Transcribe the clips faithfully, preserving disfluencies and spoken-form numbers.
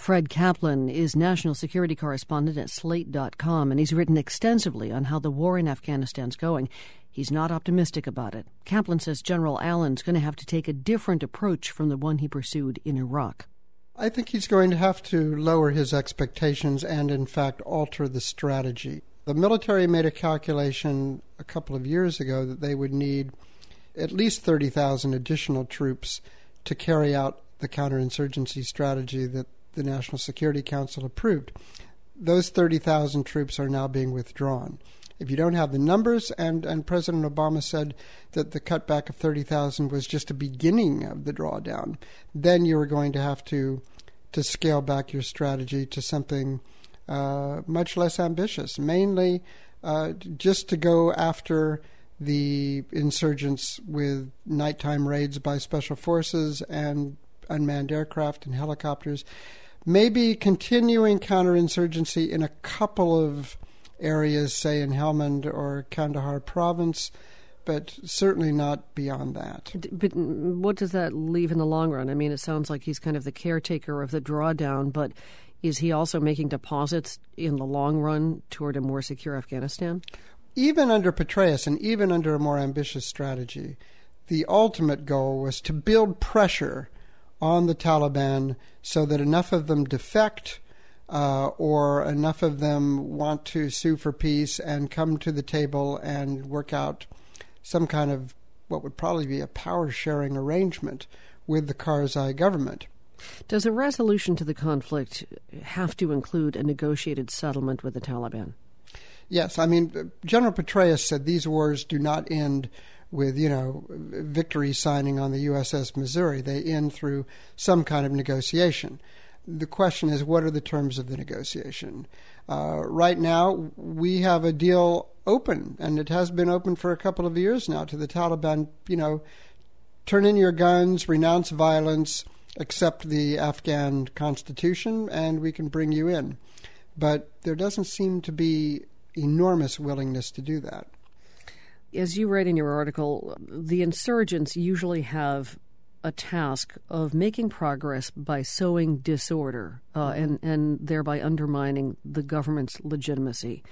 Fred Kaplan is national security correspondent at Slate dot com, and he's written extensively on how the war in Afghanistan's going. He's not optimistic about it. Kaplan says General Allen's going to have to take a different approach from the one he pursued in Iraq. I think he's going to have to lower his expectations and, in fact, alter the strategy. The military made a calculation a couple of years ago that they would need at least thirty thousand additional troops to carry out the counterinsurgency strategy that the National Security Council approved. Those thirty thousand troops are now being withdrawn. If you don't have the numbers, and, and President Obama said that the cutback of thirty thousand was just a beginning of the drawdown, then you are going to have to, to scale back your strategy to something uh, much less ambitious, mainly uh, just to go after the insurgents with nighttime raids by special forces and unmanned aircraft and helicopters. Maybe continuing counterinsurgency in a couple of areas, say in Helmand or Kandahar province, but certainly not beyond that. But what does that leave in the long run? I mean, it sounds like he's kind of the caretaker of the drawdown, but is he also making deposits in the long run toward a more secure Afghanistan? Even under Petraeus and even under a more ambitious strategy, the ultimate goal was to build pressure on the Taliban so that enough of them defect uh, or enough of them want to sue for peace and come to the table and work out some kind of what would probably be a power-sharing arrangement with the Karzai government. Does a resolution to the conflict have to include a negotiated settlement with the Taliban? Yes. I mean, General Petraeus said these wars do not end with, you know, victory signing on the U S S Missouri. They end through some kind of negotiation. The question is, what are the terms of the negotiation? Uh, right now, we have a deal open, and it has been open for a couple of years now to the Taliban, you know, turn in your guns, renounce violence, accept the Afghan constitution, and we can bring you in. But there doesn't seem to be enormous willingness to do that. As you write in your article, the insurgents usually have a task of making progress by sowing disorder uh, mm-hmm. and, and thereby undermining the government's legitimacy.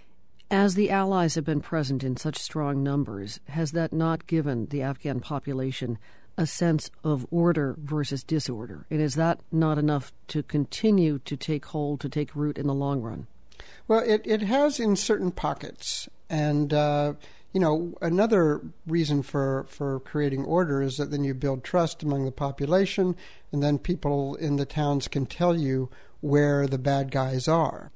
As the Allies have been present in such strong numbers, has that not given the Afghan population a sense of order versus disorder? And is that not enough to continue to take hold, to take root in the long run? Well, it, it has in certain pockets. And, uh, you know, another reason for, for creating order is that then you build trust among the population, and then people in the towns can tell you where the bad guys are.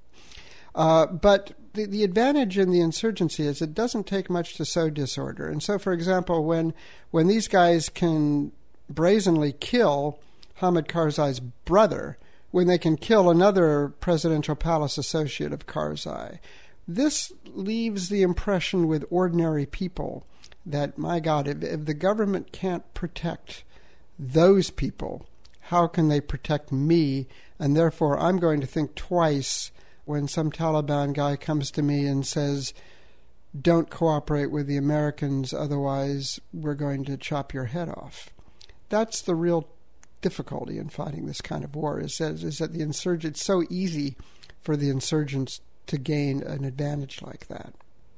Uh, but the, the advantage in the insurgency is it doesn't take much to sow disorder. And so, for example, when when these guys can brazenly kill Hamid Karzai's brother, when they can kill another presidential palace associate of Karzai, this leaves the impression with ordinary people that, my God, if, if the government can't protect those people, how can they protect me? And therefore, I'm going to think twice when some Taliban guy comes to me and says, don't cooperate with the Americans, otherwise we're going to chop your head off. That's the real difficulty in fighting this kind of war, is that, is that the insurgents, it's so easy for the insurgents to gain an advantage like that.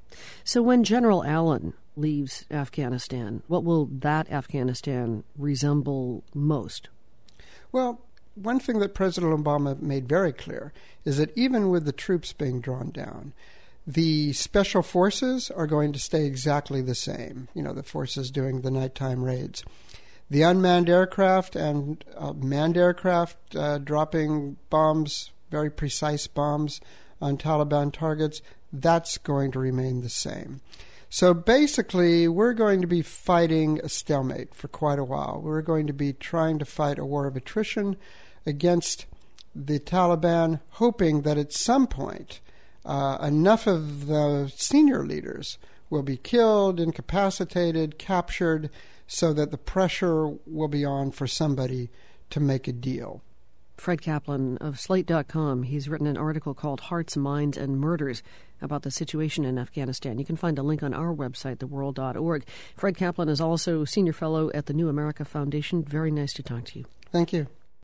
So when General Allen leaves Afghanistan, what will that Afghanistan resemble most? Well, one thing that President Obama made very clear is that even with the troops being drawn down, the special forces are going to stay exactly the same, you know, the forces doing the nighttime raids. The unmanned aircraft and uh, manned aircraft uh, dropping bombs, very precise bombs, on Taliban targets, that's going to remain the same. So basically, we're going to be fighting a stalemate for quite a while. We're going to be trying to fight a war of attrition against the Taliban, hoping that at some point uh, enough of the senior leaders will be killed, incapacitated, captured, so that the pressure will be on for somebody to make a deal. Fred Kaplan of Slate dot com, he's written an article called Hearts, Minds, and Murders about the situation in Afghanistan. You can find a link on our website, the world dot org. Fred Kaplan is also Senior Fellow at the New America Foundation. Very nice to talk to you. Thank you.